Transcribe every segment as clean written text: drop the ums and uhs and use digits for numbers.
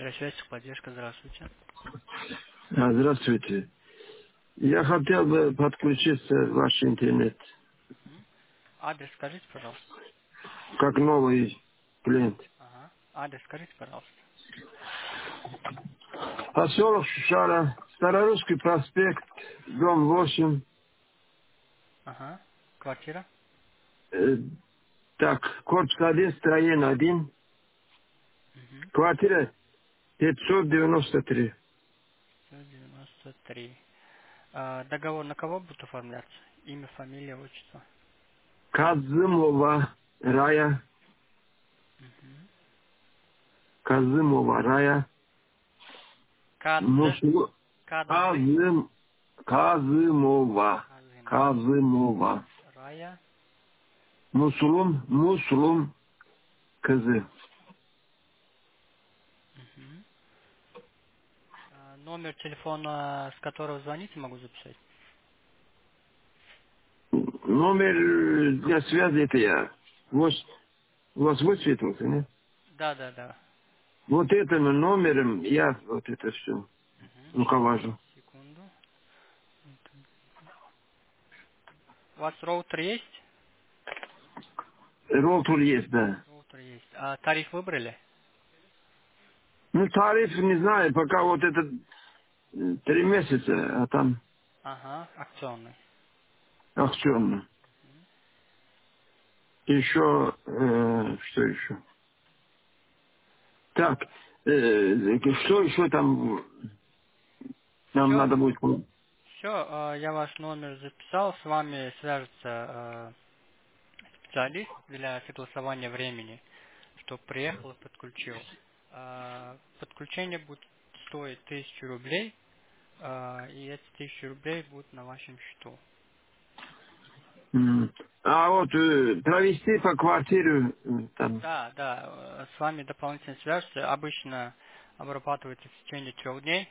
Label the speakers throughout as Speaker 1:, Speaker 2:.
Speaker 1: Электросвязь, поддержка, здравствуйте.
Speaker 2: Здравствуйте. Я хотел бы подключиться в ваш интернет
Speaker 1: Мгм. Адрес скажите, пожалуйста.
Speaker 2: как новый клиент.
Speaker 1: Ага. Адрес скажите, пожалуйста.
Speaker 2: Поселок Шушара, Старорусский проспект, дом 8.
Speaker 1: Ага. Квартира.
Speaker 2: Э, так, корпус 1, строение 1.
Speaker 1: Угу.
Speaker 2: Квартира 593.
Speaker 1: 193. Договор на кого будет оформляться? Имя, фамилия, отчество.
Speaker 2: Казымова Рая.
Speaker 1: Угу.
Speaker 2: Казымова Рая.
Speaker 1: Кадзы.
Speaker 2: Муслу...
Speaker 1: Кадзы.
Speaker 2: Казым... Казымова.
Speaker 1: Казымова.
Speaker 2: Казымова.
Speaker 1: Рая.
Speaker 2: Муслум Кызы.
Speaker 1: Угу. Номер телефона, с которого звоните, могу записать?
Speaker 2: Номер для связи это я. Вот, у вас высветился, нет?
Speaker 1: Да, да, да.
Speaker 2: Вот этим номером я вот это все
Speaker 1: Угу. Сейчас,
Speaker 2: руковожу.
Speaker 1: секунду. У вас роутер есть?
Speaker 2: Ротул есть, да.
Speaker 1: Роутер есть. Тариф выбрали?
Speaker 2: Ну, тариф не знаю, пока вот это 3 месяца, а там
Speaker 1: Ага, акционный.
Speaker 2: акционно. Еще, что еще? Так, что еще там нам
Speaker 1: Все,
Speaker 2: надо будет?
Speaker 1: все, я ваш номер записал, с вами свяжется специалист для согласования времени, чтобы приехал и подключил. Подключение будет стоить 1000 рублей, и эти 1000 рублей будут на вашем счету.
Speaker 2: А вот провести по квартире там,
Speaker 1: Да, да, с вами дополнительно свяжется, обычно обрабатывается в течение 3 дней.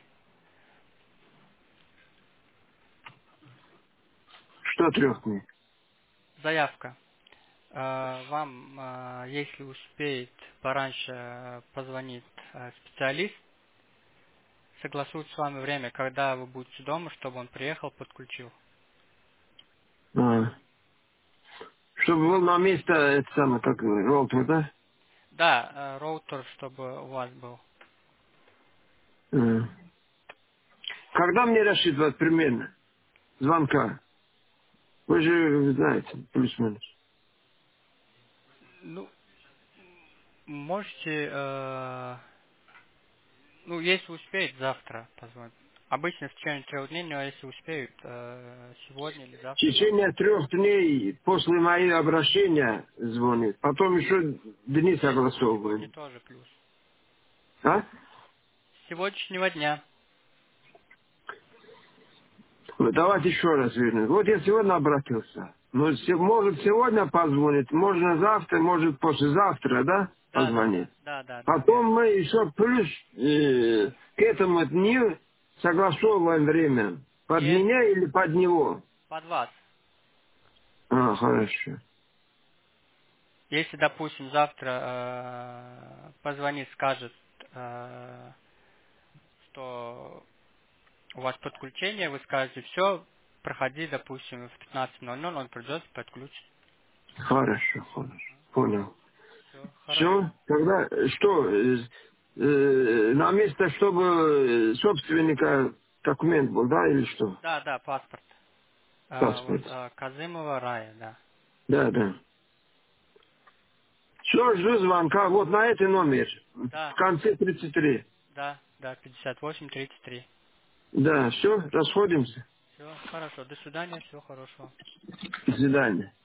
Speaker 2: что 3 дней?
Speaker 1: Заявка. Вам, если успеет, пораньше позвонит специалист, согласует с вами время, когда вы будете дома, чтобы он приехал, подключил.
Speaker 2: А, чтобы был на место, это самое, как ролтер, да?
Speaker 1: Да, роутер, чтобы у вас был.
Speaker 2: М. Когда мне рассчитывать примерно звонка? Вы же знаете, плюс-минус.
Speaker 1: Ну, можете, ну, если успеет, завтра позвонить. Обычно в течение 3 дней, но если успеют, сегодня или
Speaker 2: В
Speaker 1: завтра вам.
Speaker 2: течение 3 дней после моего обращения звонит. Потом еще дни
Speaker 1: Сегодня
Speaker 2: согласовываем.
Speaker 1: тоже плюс.
Speaker 2: А?
Speaker 1: С сегодняшнего дня.
Speaker 2: Ну, давайте еще раз верну. Вот я сегодня обратился. Ну, может сегодня позвонит, можно завтра, может послезавтра, да,
Speaker 1: Да, да, да,
Speaker 2: позвонит.
Speaker 1: да, да, да,
Speaker 2: Потом
Speaker 1: верно.
Speaker 2: мы еще плюс к этому дню согласовываем время. Под
Speaker 1: Есть
Speaker 2: меня или под него?
Speaker 1: под вас.
Speaker 2: А, хорошо.
Speaker 1: Если, допустим, завтра позвонит, скажет, что у вас подключение, вы скажете, все, проходи, допустим, в 15:00, он придет, подключит.
Speaker 2: Хорошо, хорошо. Понял.
Speaker 1: Все, хорошо.
Speaker 2: Все, тогда что, на место, чтобы собственника документ был, да, или что?
Speaker 1: Да, да, паспорт. Вот
Speaker 2: Паспорт.
Speaker 1: Казымова Рая, да.
Speaker 2: Да, да. Все, жду звонка. Вот на этот номер. В
Speaker 1: Да,
Speaker 2: конце 33.
Speaker 1: да, да, 58-33.
Speaker 2: Да, все, расходимся.
Speaker 1: Все, хорошо. До свидания, всего хорошего.
Speaker 2: До свидания.